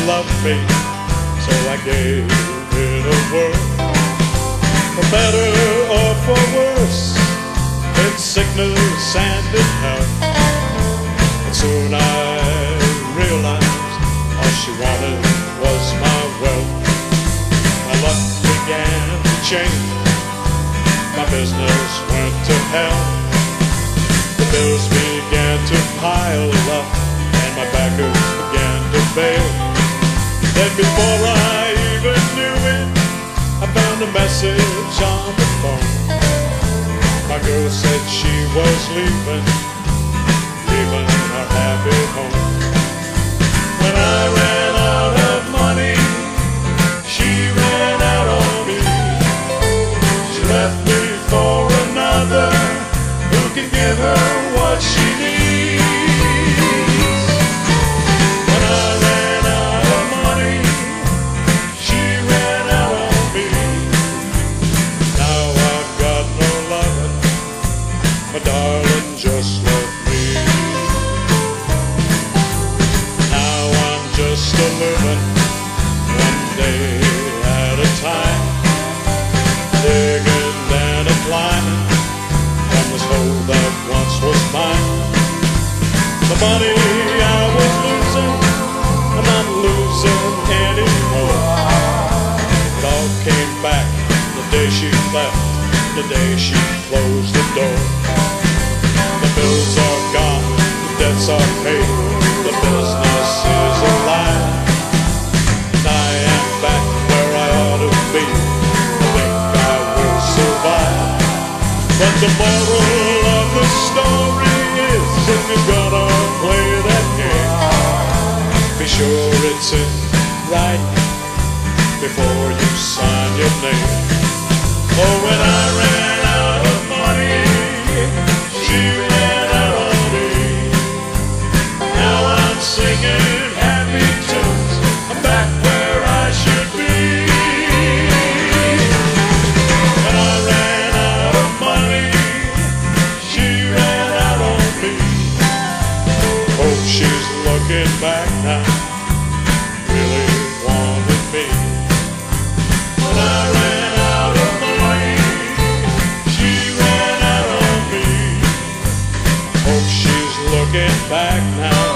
loved me, so I gave it a whirl. For better or for worse, in sickness and in health. And soon I realized all she wanted was my wealth. My luck began to change, my business went to hell. The bills began to pile up, and my backers began to fail. Then before I even knew it, I found a message on the phone. My girl said she was leaving her happy home. When I ran out of money, she ran out on me. She left me for another who can give her what she needs. When I ran out of money, she ran out on me. Now I've got no loving, my darling just left me. Now I'm just a living one day at a time, digging and a climbing from this hole that once was mine. The money I was losing, I'm not losing anymore. It all came back the day she left, the day she closed the door. The bills are gone, the debts are paid, the business is alive. And I am back where I ought to be, I think I will survive. But the moral of the story is, if you're gonna play that game, be sure it's in writing before you sign your name. Oh, when I ran out of money, she ran out on me. Now I'm singing happy tunes, I'm back where I should be. When I ran out of money, she ran out on me. Hope she's looking back now, really wanted me. When I ran out of money, she ran out on me. Hope she's looking back now.